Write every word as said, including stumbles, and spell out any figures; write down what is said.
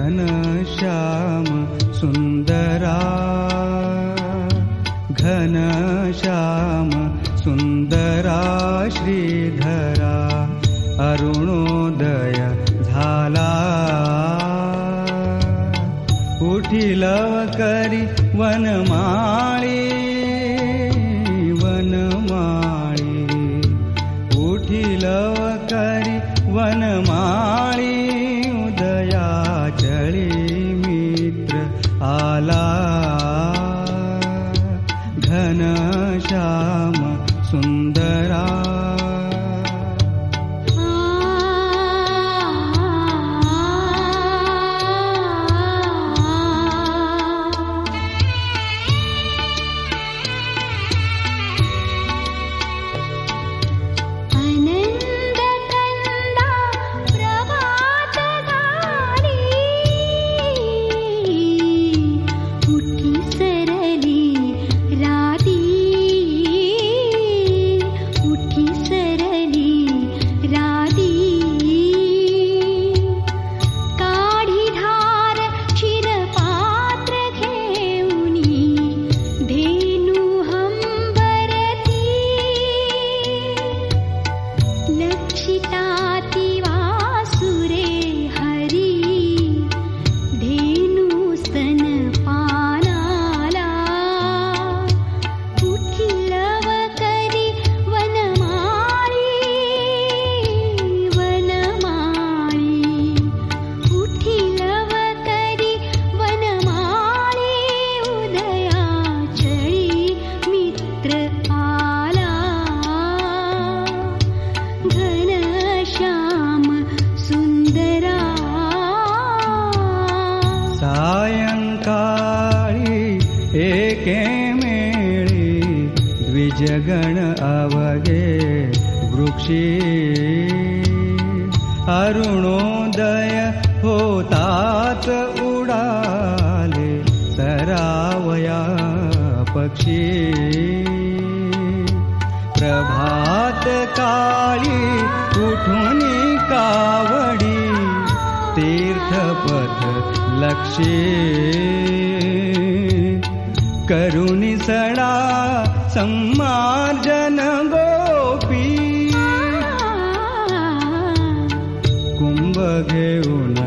घनश्याम सुंदरा घनश्याम सुंदरा श्रीधरा अरुणोदय झाला उठिल करी वनमाळी वनमाळी उठिल करी वनमाळी उदयाचळी मित्र आला घनश्याम सुंदरा जगण अवगे वृक्षी अरुणोदय होतात उडाले सरावया पक्षी प्रभात काळी उठुनी कावडी तीर्थपथ लक्षी करुणी सडा सम्मार्जन गोपी कुंभ घेऊन